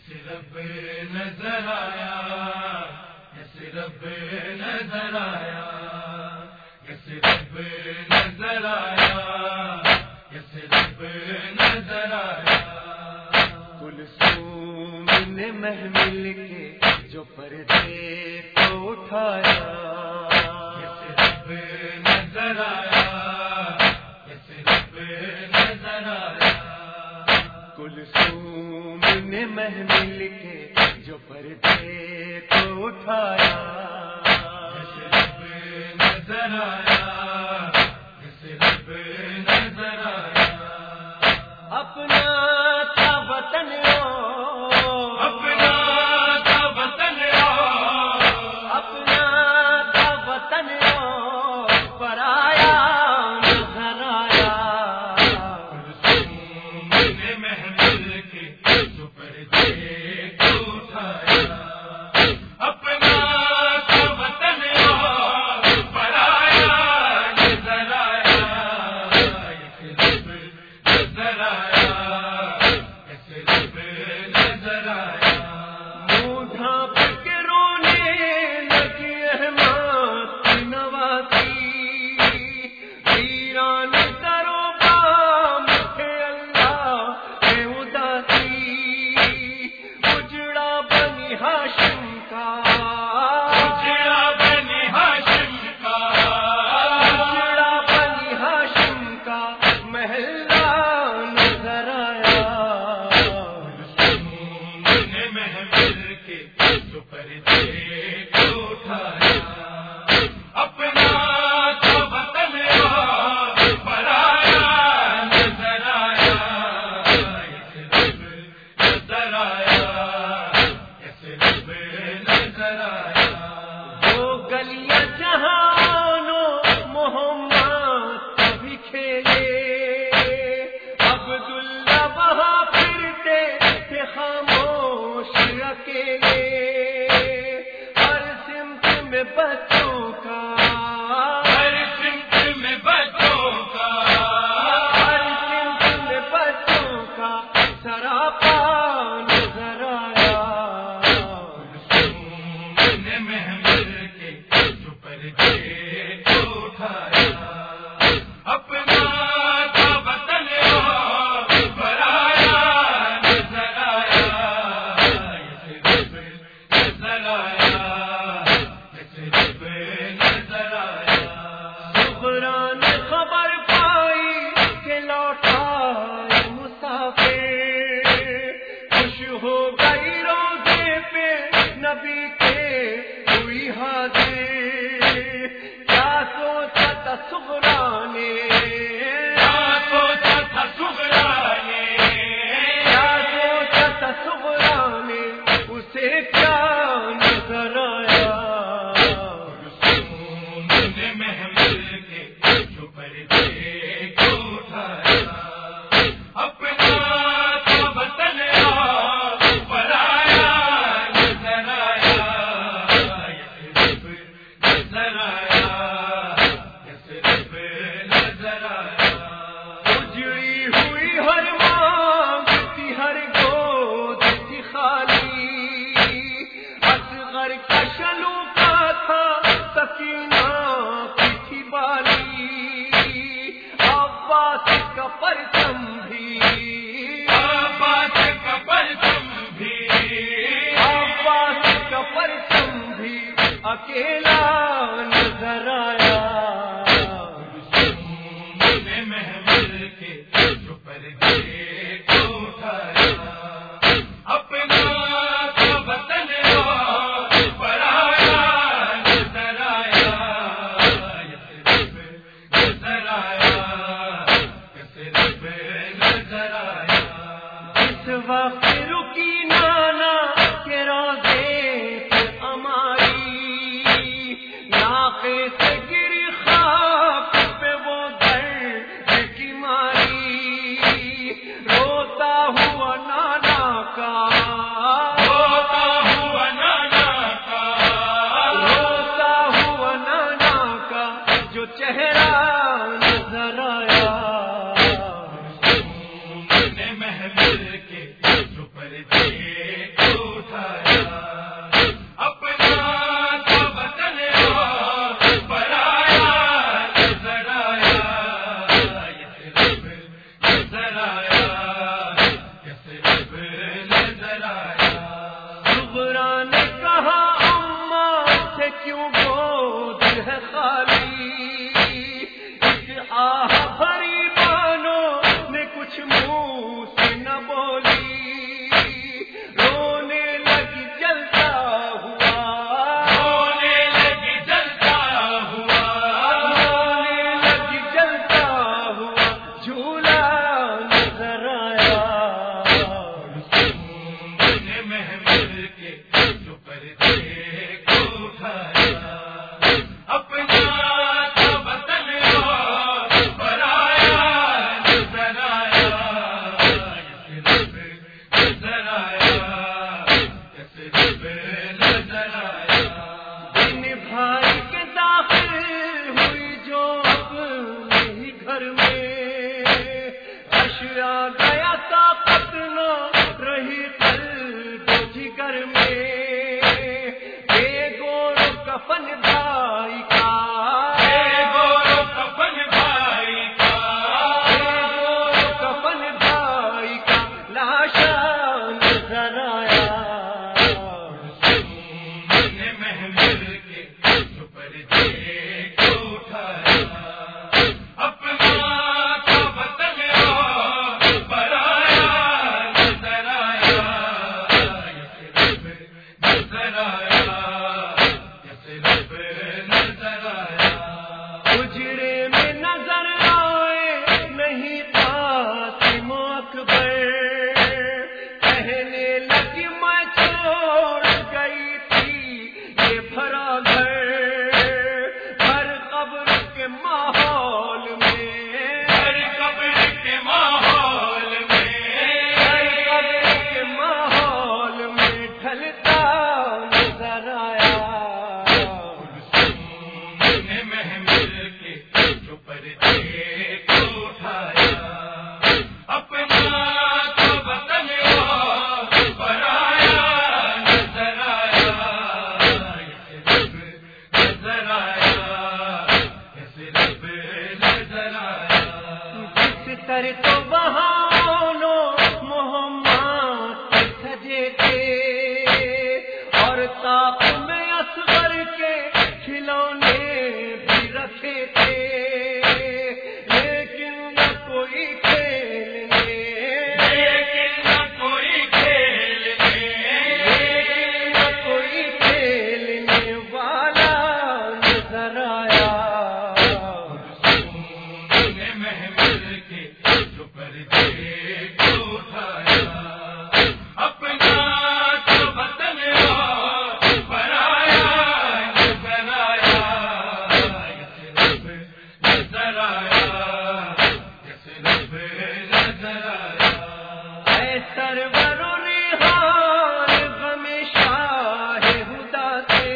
کیسے رب نظر آیا، کیسے رب نظر آیا، کیسے رب نظر آیا، کیسے رب نظر آیا۔ کلثوم نے محمل کے جو پردے کو اٹھایا، کیسے رب نظر آیا، کیسے رب نظر آیا۔ کلثوم نے محمل کے جو پردے کو اٹھایا، کیسے رب نظر آیا، کیسے رب نظر آیا۔ اپنا تھا وطن اپنا تھا وطن اپنا تھا وطن پرایا نظر آیا۔ کلثوم نے محمل کے جو پردے کو اٹھایا، اپنا تھا وطن پرایا نظر آیا۔ کیسے رب نظر آیا، کیسے رب نظر آیا۔ منہ ڈھانپ کے رونے لگی احمد کی نواسی، ویران کرو بام تھے اللہ اے اداسی، اجڑا بنی ہاشم کا، اجڑا بنی ہاشم کا، اجڑا بنی ہاشم کا محلہ نظر آیا۔ کلثوم نے محمل کے جو پردے کو اٹھایا، اپنا تھا وطن پرایا نظر آیا۔ کیسے رب نظر آیا، کیسے رب نظر آیا۔ وہ گلیاں جہانو محمد کبھی کھیلے، عبداللہ وہاں پھرتے تھے خاموش اکیلے، ہر سمت میں بچوں کا، ہر سمت میں بچوں کا، ہر سمت میں بچوں کا سراپا نظر آیا۔ کلثوم نے محمل کے جو پردے کو اٹھایا، اپنا تھا وطن پرایا نظر آیا۔ کیسے رب نظر آیا، کیسے رب نظر آیا۔ صبران خبر پائی کہ لوٹا مسافر، خوش ہو گئی روزے پہ نبی کے ہوئی حاضر، کیا سوچا تھا صبرا نے، کیا سوچا تھا صغرا نے، کیا سوچا تھا صبرا نے، اسے کیا نظر آیا۔ کلثوم نے محمل کے جو پردے کو اٹھایا، اپنا تھا وطن پرایا نظر آیا۔ کیسے رب نظر آیا، کیسے رب نظر آیا۔ اجڑی ہوئی ہر مانگ تھی، ہر گود تھی خالی، اصغر کا شلو کا تھا سکینہ کی تھی بالی، عباس کا پرچم بھی، عباس کا پرچم بھی، عباس کا پرچم بھی اکیلا نظر آیا۔ کلثوم نے محمل کے جو پردے کو اٹھایا، اپنا تھا وطن پرایا نظر آیا۔ کیسے رب نظر آیا، کیسے رب نظر آیا۔ اس وقت رکی نانا کے روزے پہ ہماری، ناقے سے گری خاک پہ وہ درد کی ماری، روتا ہوا نانا کا، ہوتا ہوا نانا کا، روتا ہوا نانا کا جو چہرہ نظر آیا۔ کلثوم نے محمل کے جو پردے سرور و ریحان غم شاہ ہدا سے،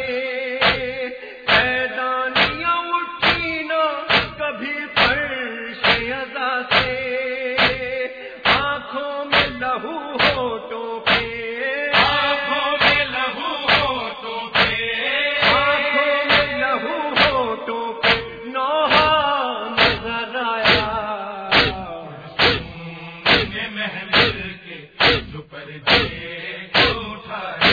پیدانیاں اٹھی نہ کبھی فرش عزا سے، آنکھوں میں لہو ہونٹوں پہ، آنکھوں میں لہو ہونٹوں پہ، آنکھوں میں لہو ہونٹوں پہ نوحہ نظر آیا، محمل کے جو پردے کو اٹھایا،